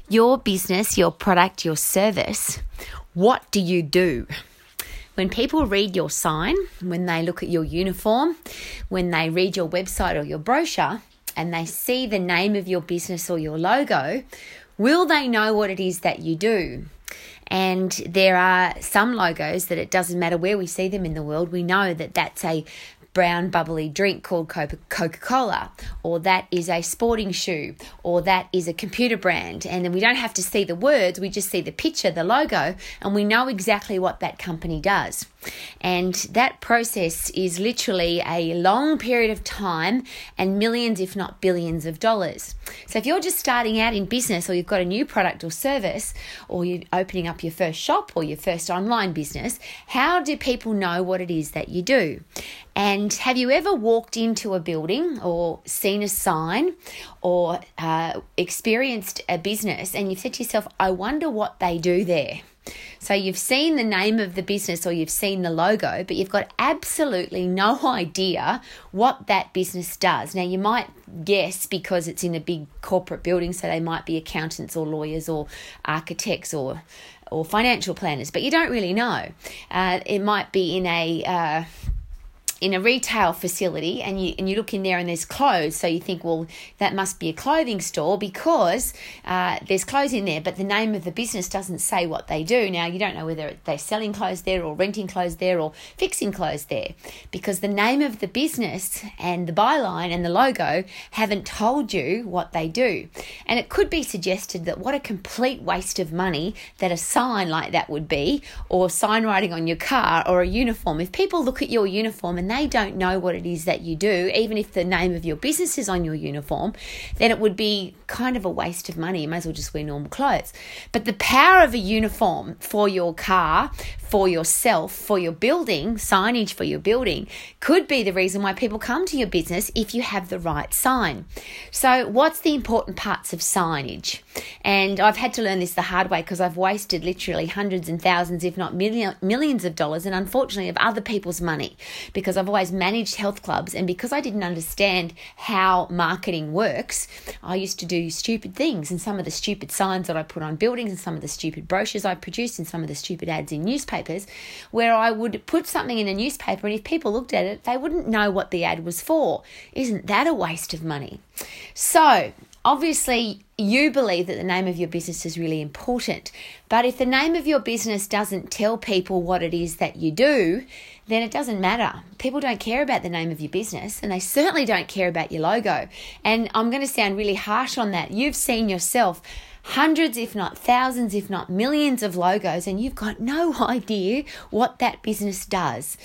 Your business, your product, your service, what do you do? When people read your sign, when they look at your uniform, when they read your website or your brochure, and they see the name of your business or your logo, will they know what it is that you do? And there are some logos that it doesn't matter where we see them in the world, we know that that's a brown bubbly drink called Coca-Cola, or that is a sporting shoe, or that is a computer brand. And then we don't have to see the words, we just see the picture, the logo, and we know exactly what that company does. And that process is literally a long period of time and millions, if not billions of dollars. So if you're just starting out in business, or you've got a new product or service, or you're opening up your first shop or your first online business, how do people know what it is that you do? And have you ever walked into a building or seen a sign or experienced a business and you've said to yourself, I wonder what they do there? So you've seen the name of the business or you've seen the logo, but you've got absolutely no idea what that business does. Now, you might guess because it's in a big corporate building, so they might be accountants or lawyers or architects or financial planners, but you don't really know. It might be in a retail facility and you look in there and there's clothes, so you think, well, that must be a clothing store because there's clothes in there, but the name of the business doesn't say what they do. Now, you don't know whether they're selling clothes there or renting clothes there or fixing clothes there, because the name of the business and the byline and the logo haven't told you what they do. And it could be suggested that what a complete waste of money that a sign like that would be, or sign writing on your car, or a uniform. If people look at your uniform and they don't know what it is that you do, even if the name of your business is on your uniform, then it would be kind of a waste of money. You may as well just wear normal clothes. But the power of a uniform for your car, for yourself, for your building, signage for your building, could be the reason why people come to your business if you have the right sign. So what's the important parts of signage? And I've had to learn this the hard way because I've wasted literally hundreds and thousands, if not millions of dollars, and unfortunately of other people's money, because I've always managed health clubs, and because I didn't understand how marketing works, I used to do stupid things, and some of the stupid signs that I put on buildings and some of the stupid brochures I produced and some of the stupid ads in newspapers, where I would put something in a newspaper and if people looked at it, they wouldn't know what the ad was for. Isn't that a waste of money? So obviously, you believe that the name of your business is really important. But if the name of your business doesn't tell people what it is that you do, then it doesn't matter. People don't care about the name of your business, and they certainly don't care about your logo. And I'm going to sound really harsh on that. You've seen yourself hundreds, if not thousands, if not millions of logos, and you've got no idea what that business does.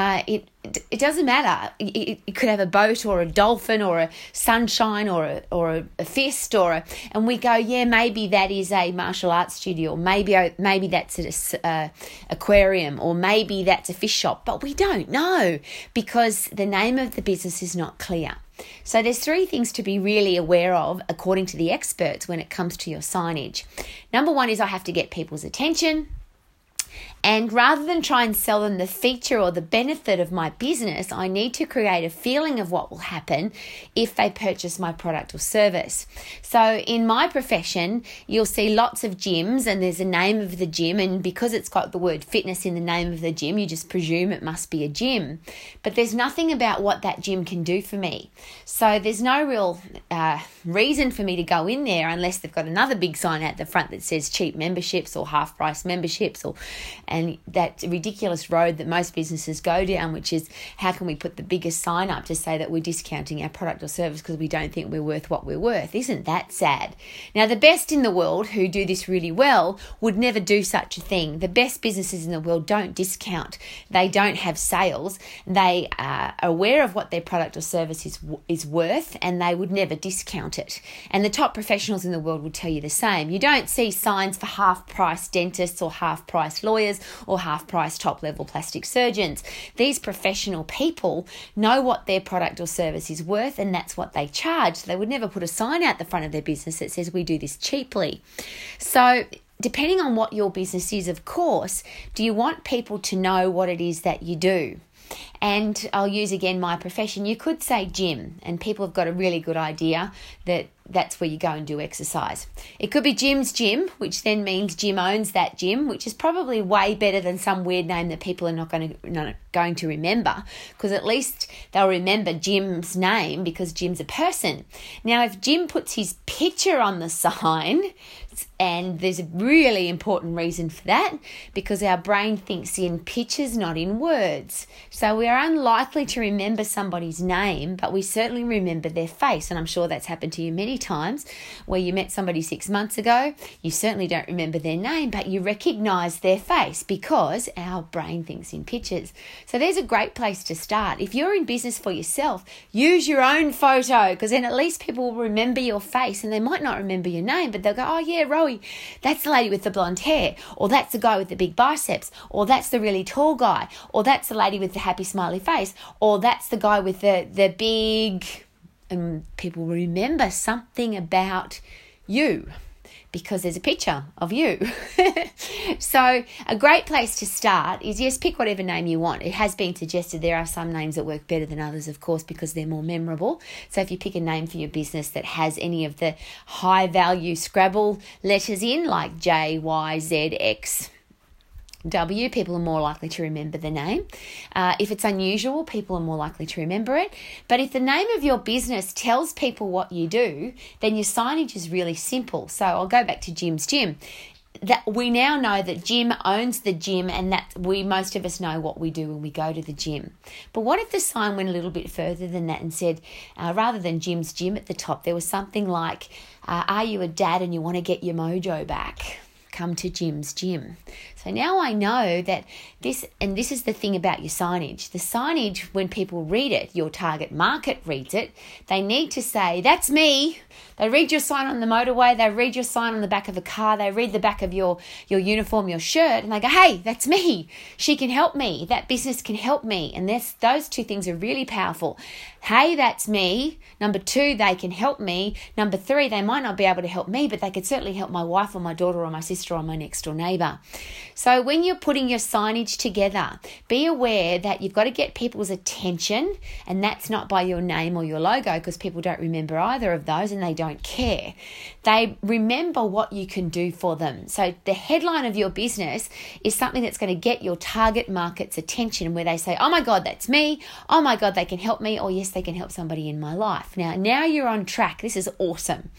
It doesn't matter. It could have a boat or a dolphin or a sunshine or a fist and we go, yeah, maybe that is a martial arts studio, or maybe that's an aquarium, or maybe that's a fish shop, but we don't know because the name of the business is not clear. So there's three things to be really aware of, according to the experts, when it comes to your signage. Number one is I have to get people's attention. And rather than try and sell them the feature or the benefit of my business, I need to create a feeling of what will happen if they purchase my product or service. So in my profession, you'll see lots of gyms and there's a name of the gym, and because it's got the word fitness in the name of the gym, you just presume it must be a gym. But there's nothing about what that gym can do for me. So there's no real reason for me to go in there unless they've got another big sign out the front that says cheap memberships or half price memberships, and that ridiculous road that most businesses go down, which is how can we put the biggest sign up to say that we're discounting our product or service because we don't think we're worth what we're worth. Isn't that sad? Now, the best in the world who do this really well would never do such a thing. The best businesses in the world don't discount. They don't have sales. They are aware of what their product or service is worth, and they would never discount it. And the top professionals in the world will tell you the same. You don't see signs for half-price dentists or half-price lawyers or half-price top-level plastic surgeons. These professional people know what their product or service is worth, and that's what they charge. So they would never put a sign out the front of their business that says we do this cheaply. So depending on what your business is, of course, do you want people to know what it is that you do? And I'll use again my profession. You could say gym, and people have got a really good idea that that's where you go and do exercise. It could be Jim's Gym, which then means Jim owns that gym, which is probably way better than some weird name that people are not going to remember, because at least they'll remember Jim's name because Jim's a person. Now, if Jim puts his picture on the sign, and there's a really important reason for that, because our brain thinks in pictures, not in words. So we are unlikely to remember somebody's name, but we certainly remember their face. And I'm sure that's happened to you many times, where you met somebody 6 months ago. You certainly don't remember their name, but you recognize their face because our brain thinks in pictures. So there's a great place to start. If you're in business for yourself, use your own photo, because then at least people will remember your face, and they might not remember your name, but they'll go, oh yeah, Rowie, that's the lady with the blonde hair, or that's the guy with the big biceps, or that's the really tall guy, or that's the lady with the happy smiley face, or that's the guy with the big, and people remember something about you because there's a picture of you. So a great place to start is, yes, pick whatever name you want. It has been suggested there are some names that work better than others, of course, because they're more memorable. So if you pick a name for your business that has any of the high value Scrabble letters in, like J, Y, Z, X, W, people are more likely to remember the name. If it's unusual, people are more likely to remember it. But if the name of your business tells people what you do, then your signage is really simple. So I'll go back to Jim's Gym. That we now know that Jim owns the gym, and that most of us know what we do when we go to the gym. But what if the sign went a little bit further than that and said, rather than Jim's Gym at the top, there was something like, are you a dad and you want to get your mojo back? Come to Jim's Gym. So now I know that this is the thing about your signage. The signage, when people read it, your target market reads it, they need to say, that's me. They read your sign on the motorway, they read your sign on the back of a car, they read the back of your uniform, your shirt, and they go, hey, that's me. She can help me. That business can help me. And those two things are really powerful. Hey, that's me. Number 2, they can help me. Number 3, they might not be able to help me, but they could certainly help my wife or my daughter or my sister or my next door neighbour. So when you're putting your signage together, be aware that you've got to get people's attention, and that's not by your name or your logo, because people don't remember either of those and they don't care. They remember what you can do for them. So the headline of your business is something that's going to get your target market's attention, where they say, oh my God, that's me. Oh my God, they can help me. Or yes, they can help somebody in my life. Now you're on track. This is awesome.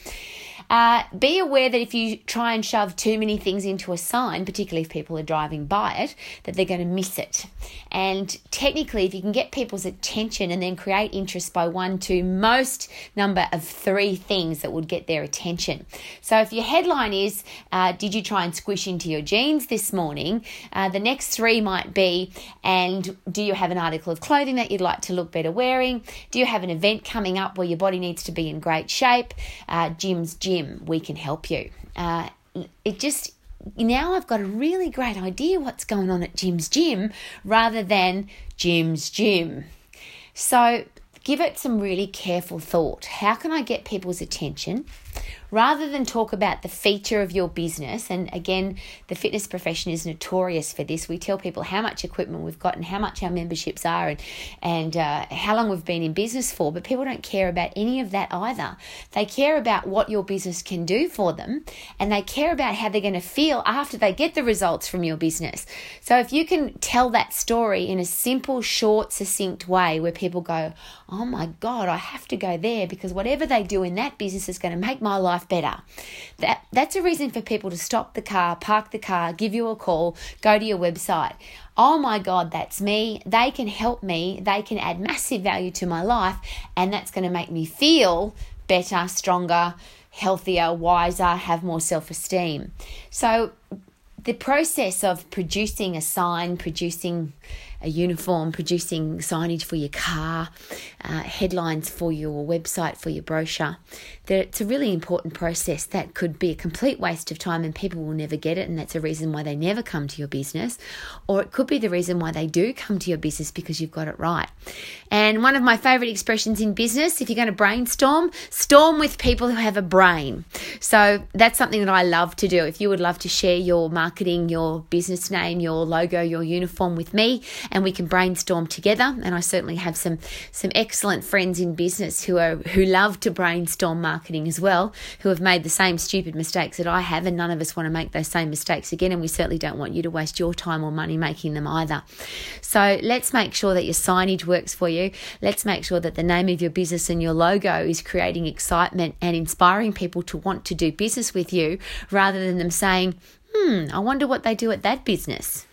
Be aware that if you try and shove too many things into a sign, particularly if people are driving by it, that they're going to miss it. And technically, if you can get people's attention and then create interest by 1, 2, most number of 3 things that would get their attention. So if your headline is, did you try and squish into your jeans this morning? The next 3 might be, and do you have an article of clothing that you'd like to look better wearing? Do you have an event coming up where your body needs to be in great shape? Jim's Gym, we can help you. Now I've got a really great idea what's going on at Jim's Gym rather than Jim's Gym. So give it some really careful thought. How can I get people's attention? Rather than talk about the feature of your business, and again, the fitness profession is notorious for this. We tell people how much equipment we've got and how much our memberships are and how long we've been in business for, but people don't care about any of that either. They care about what your business can do for them, and they care about how they're going to feel after they get the results from your business. So if you can tell that story in a simple, short, succinct way where people go, oh my God, I have to go there because whatever they do in that business is going to make my life better. That's a reason for people to stop the car, park the car, give you a call, go to your website. Oh my God, that's me. They can help me. They can add massive value to my life, and that's going to make me feel better, stronger, healthier, wiser, have more self-esteem. So the process of producing a sign, producing a uniform, producing signage for your car, headlines for your website, for your brochure, that it's a really important process that could be a complete waste of time and people will never get it, and that's a reason why they never come to your business. Or it could be the reason why they do come to your business because you've got it right. And one of my favourite expressions in business, if you're going to brainstorm, storm with people who have a brain. So that's something that I love to do. If you would love to share your marketing, your business name, your logo, your uniform with me, and we can brainstorm together. And I certainly have some excellent friends in business who love to brainstorm marketing as well, who have made the same stupid mistakes that I have, and none of us want to make those same mistakes again, and we certainly don't want you to waste your time or money making them either. So let's make sure that your signage works for you. Let's make sure that the name of your business and your logo is creating excitement and inspiring people to want to do business with you, rather than them saying, I wonder what they do at that business.